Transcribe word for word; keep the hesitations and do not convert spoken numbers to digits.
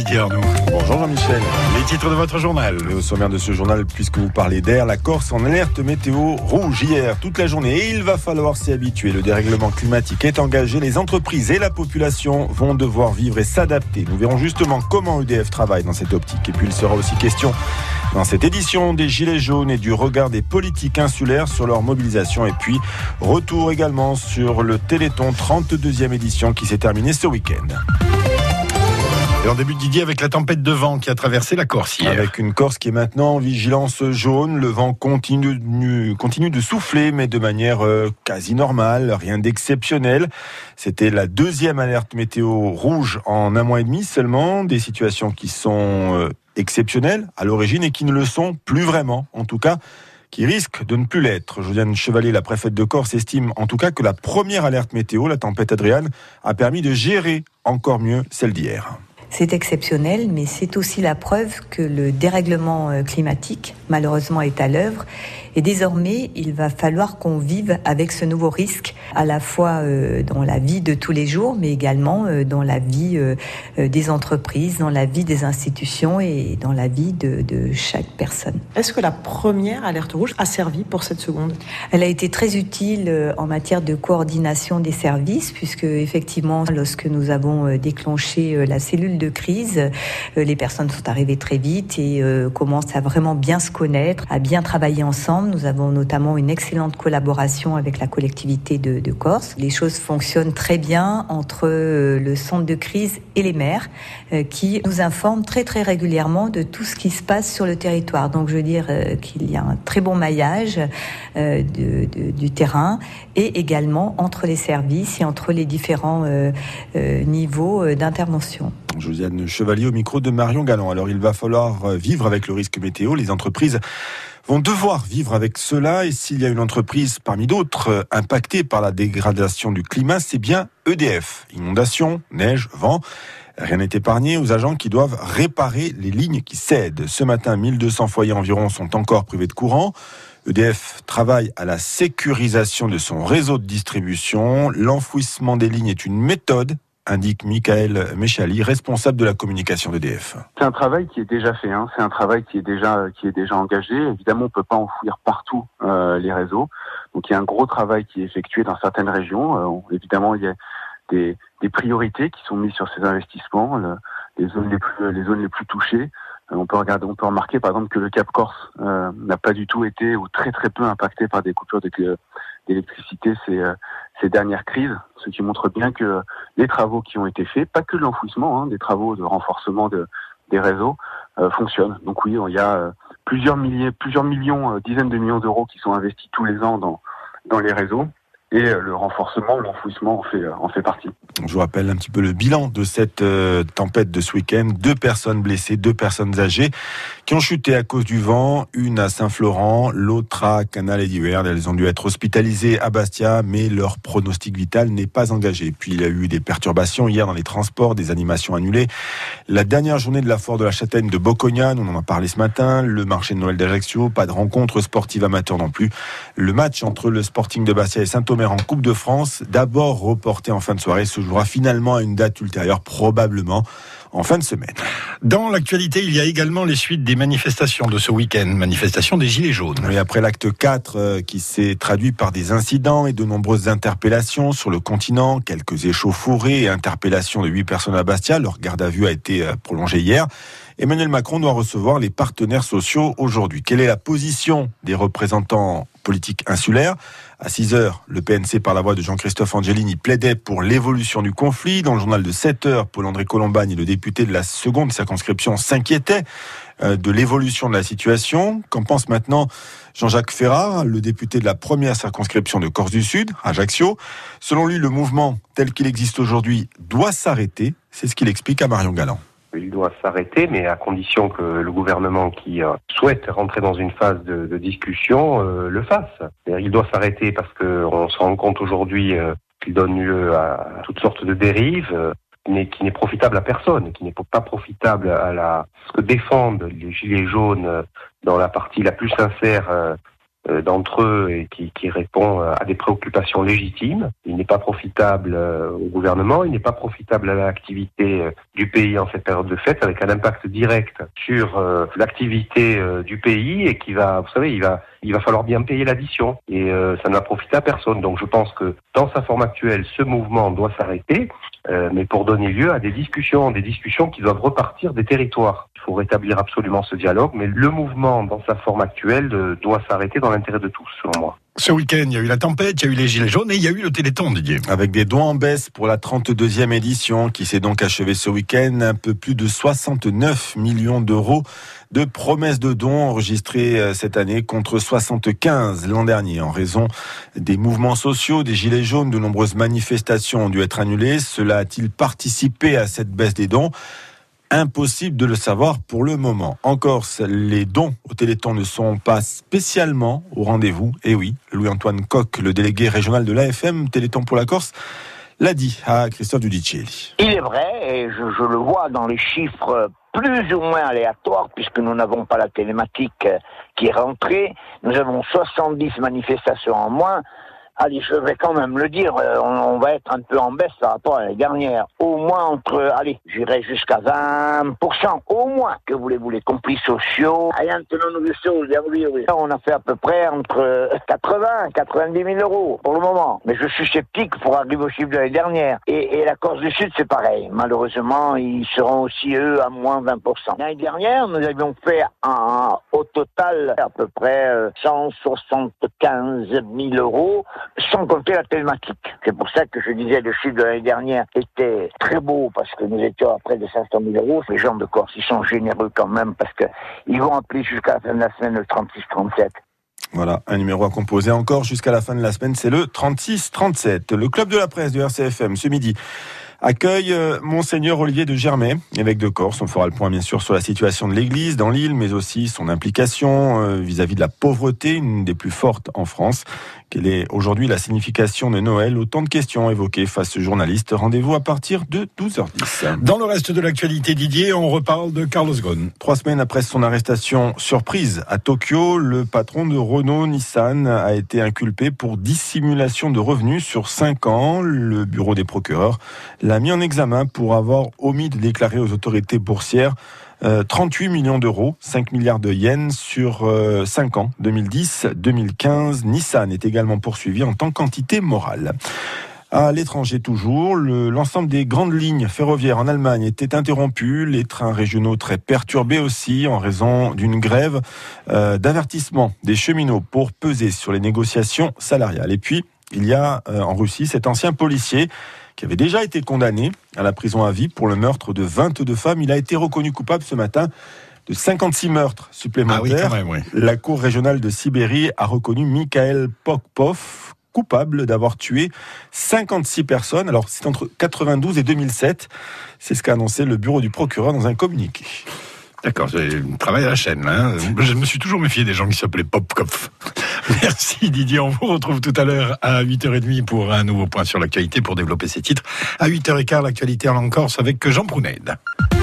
Didier Arnaud. Bonjour Jean-Michel. Les titres de votre journal. Et au sommaire de ce journal, puisque vous parlez d'air, la Corse en alerte météo rouge hier toute la journée. Et il va falloir s'y habituer. Le dérèglement climatique est engagé. Les entreprises et la population vont devoir vivre et s'adapter. Nous verrons justement comment E D F travaille dans cette optique. Et puis il sera aussi question dans cette édition des Gilets jaunes et du regard des politiques insulaires sur leur mobilisation. Et puis retour également sur le Téléthon trente-deuxième édition qui s'est terminée ce week-end. Et on débute, Didier, avec la tempête de vent qui a traversé la Corse hier. Avec une Corse qui est maintenant en vigilance jaune. Le vent continue, continue de souffler, mais de manière euh, quasi normale, rien d'exceptionnel. C'était la deuxième alerte météo rouge en un mois et demi seulement. Des situations qui sont euh, exceptionnelles à l'origine et qui ne le sont plus vraiment, en tout cas, qui risquent de ne plus l'être. Josiane Chevalier, la préfète de Corse, estime en tout cas que la première alerte météo, la tempête Adriane, a permis de gérer encore mieux celle d'hier. C'est exceptionnel, mais c'est aussi la preuve que le dérèglement climatique, malheureusement, est à l'œuvre. Et désormais, il va falloir qu'on vive avec ce nouveau risque, à la fois dans la vie de tous les jours, mais également dans la vie des entreprises, dans la vie des institutions et dans la vie de, de chaque personne. Est-ce que la première alerte rouge a servi pour cette seconde ? Elle a été très utile en matière de coordination des services, puisque effectivement, lorsque nous avons déclenché la cellule de crise, les personnes sont arrivées très vite et commencent à vraiment bien se connaître, à bien travailler ensemble. Nous avons notamment une excellente collaboration avec la collectivité de, de Corse. Les choses fonctionnent très bien entre le centre de crise et les maires qui nous informent très très régulièrement de tout ce qui se passe sur le territoire. Donc je veux dire qu'il y a un très bon maillage de, de, du terrain et également entre les services et entre les différents euh, euh, niveaux d'intervention. Josiane Chevalier au micro de Marion Galland. Alors il va falloir vivre avec le risque météo. Les entreprises vont devoir vivre avec cela. Et s'il y a une entreprise parmi d'autres impactée par la dégradation du climat, c'est bien E D F. Inondations, neige, vent. Rien n'est épargné aux agents qui doivent réparer les lignes qui cèdent. Ce matin, mille deux cents foyers environ sont encore privés de courant. E D F travaille à la sécurisation de son réseau de distribution. L'enfouissement des lignes est une méthode, indique Michael Méchali, responsable de la communication d'E D F. C'est un travail qui est déjà fait, hein. C'est un travail qui est déjà qui est déjà engagé. Évidemment, on peut pas enfouir partout euh, les réseaux. Donc, il y a un gros travail qui est effectué dans certaines régions. Euh, évidemment, il y a des, des priorités qui sont mises sur ces investissements. Le, les zones les plus les zones les plus touchées. Euh, on peut regarder, on peut remarquer par exemple que le Cap Corse euh, n'a pas du tout été ou très très peu impacté par des coupures de, d'électricité ces euh, ces dernières crises, ce qui montre bien que les travaux qui ont été faits, pas que l'enfouissement, hein, des travaux de renforcement de, des réseaux, euh, fonctionnent. Donc oui, il y a euh, plusieurs milliers, plusieurs millions, euh, dizaines de millions d'euros qui sont investis tous les ans dans dans les réseaux. Et le renforcement, l'enfouissement en fait, en fait partie. Je vous rappelle un petit peu le bilan de cette euh, tempête de ce week-end. Deux personnes blessées, deux personnes âgées qui ont chuté à cause du vent. Une à Saint-Florent, l'autre à Canal-Ediwerd. Elles ont dû être hospitalisées à Bastia, mais leur pronostic vital n'est pas engagé. Puis il y a eu des perturbations hier dans les transports, des animations annulées. La dernière journée de la foire de la Châtaigne de Bocognane, on en a parlé ce matin. Le marché de Noël d'Ajaccio, pas de rencontre sportive amateur non plus. Le match entre le Sporting de Bastia et Saint-Omer en Coupe de France, d'abord reporté en fin de soirée, se jouera finalement à une date ultérieure, probablement en fin de semaine. Dans l'actualité, il y a également les suites des manifestations de ce week-end, manifestation des Gilets jaunes. Et après l'acte quatre euh, qui s'est traduit par des incidents et de nombreuses interpellations sur le continent, quelques échauffourées et interpellations de huit personnes à Bastia, leur garde à vue a été euh, prolongée hier. Emmanuel Macron doit recevoir les partenaires sociaux aujourd'hui. Quelle est la position des représentants politiques insulaires ? À six heures, le P N C, par la voix de Jean-Christophe Angelini, plaidait pour l'évolution du conflit. Dans le journal de sept heures, Paul-André Colombagne, le député de la seconde circonscription, s'inquiétait de l'évolution de la situation. Qu'en pense maintenant Jean-Jacques Ferrat, le député de la première circonscription de Corse du Sud, Ajaccio ? Selon lui, le mouvement tel qu'il existe aujourd'hui doit s'arrêter. C'est ce qu'il explique à Marion Galland. Il doit s'arrêter, mais à condition que le gouvernement qui euh, souhaite rentrer dans une phase de, de discussion euh, le fasse. Il doit s'arrêter parce qu'on se rend compte aujourd'hui euh, qu'il donne lieu à toutes sortes de dérives, euh, mais qui n'est profitable à personne, qui n'est pas profitable à la ce que défendent les Gilets jaunes euh, dans la partie la plus sincère euh, euh, d'entre eux et qui, qui répond à des préoccupations légitimes. Il n'est pas profitable euh, au gouvernement, il n'est pas profitable à l'activité euh, du pays en cette période de fête, avec un impact direct sur euh, l'activité euh, du pays et qui va, vous savez, il va, il va falloir bien payer l'addition et euh, ça n'a profité à personne. Donc je pense que dans sa forme actuelle, ce mouvement doit s'arrêter, euh, mais pour donner lieu à des discussions, des discussions qui doivent repartir des territoires. Il faut rétablir absolument ce dialogue, mais le mouvement dans sa forme actuelle euh, doit s'arrêter dans l'intérêt de tous, selon moi. Ce week-end, il y a eu la tempête, il y a eu les gilets jaunes et il y a eu le Téléthon, Didier. Avec des dons en baisse pour la trente-deuxième édition qui s'est donc achevée ce week-end. Un peu plus de soixante-neuf millions d'euros de promesses de dons enregistrées cette année contre soixante-quinze l'an dernier. En raison des mouvements sociaux, des gilets jaunes, de nombreuses manifestations ont dû être annulées. Cela a-t-il participé à cette baisse des dons ? Impossible de le savoir pour le moment. En Corse, les dons au Téléthon ne sont pas spécialement au rendez-vous. Et oui, Louis-Antoine Coq, le délégué régional de l'A F M Téléthon pour la Corse, l'a dit à Christophe Dudicelli. Il est vrai, et je, je le vois dans les chiffres plus ou moins aléatoires, puisque nous n'avons pas la télématique qui est rentrée. Nous avons soixante-dix manifestations en moins. Allez, je vais quand même le dire, on, on va être un peu en baisse par rapport à l'année dernière. Au moins entre, allez, j'irai jusqu'à vingt pour cent, au moins. Que voulez-vous, les complis sociaux? On a fait à peu près entre quatre-vingts et quatre-vingt-dix mille euros pour le moment. Mais je suis sceptique pour arriver au chiffre de l'année dernière. Et, et la Corse du Sud, c'est pareil. Malheureusement, ils seront aussi, eux, à moins vingt pour cent. L'année dernière, nous avions fait un, au total à peu près cent soixante-quinze mille euros. Sans compter la télématique. C'est pour ça que je disais le chiffre de l'année dernière était très beau parce que nous étions à près de cinq cent mille euros. Les gens de Corse, ils sont généreux quand même parce que ils vont appeler jusqu'à la fin de la semaine le trente-six trente-sept. Voilà, un numéro à composer encore jusqu'à la fin de la semaine, c'est le trente-six trente-sept. Le club de la presse de R C F M ce midi accueille Monseigneur Olivier de Germay, évêque de Corse. On fera le point bien sûr sur la situation de l'église dans l'île, mais aussi son implication vis-à-vis de la pauvreté, une des plus fortes en France. Quelle est aujourd'hui la signification de Noël? Autant de questions évoquées face aux journalistes. Rendez-vous à partir de douze heures dix. Dans le reste de l'actualité, Didier, on reparle de Carlos Ghosn. Trois semaines après son arrestation surprise à Tokyo, le patron de Renault-Nissan a été inculpé pour dissimulation de revenus sur cinq ans. Le bureau des procureurs l'a mis en examen pour avoir omis de déclarer aux autorités boursières Euh, trente-huit millions d'euros, cinq milliards de yens sur euh, cinq ans, deux mille dix deux mille quinze. Nissan est également poursuivi en tant qu'entité morale. À l'étranger toujours, le, l'ensemble des grandes lignes ferroviaires en Allemagne était interrompu, les trains régionaux très perturbés aussi en raison d'une grève euh, d'avertissement des cheminots pour peser sur les négociations salariales. Et puis, il y a euh, en Russie cet ancien policier qui avait déjà été condamné à la prison à vie pour le meurtre de vingt-deux femmes. Il a été reconnu coupable ce matin de cinquante-six meurtres supplémentaires. Ah oui, quand même, oui. La Cour régionale de Sibérie a reconnu Mikhail Pokpov coupable d'avoir tué cinquante-six personnes. Alors, c'est entre quatre-vingt-douze et deux mille sept. C'est ce qu'a annoncé le bureau du procureur dans un communiqué. D'accord, c'est un travail à la chaîne. Hein. Je me suis toujours méfié des gens qui s'appelaient Popkov. Merci Didier, on vous retrouve tout à l'heure à huit heures trente pour un nouveau point sur l'actualité pour développer ces titres. À huit heures quinze, l'actualité en Corse avec Jean Prouned.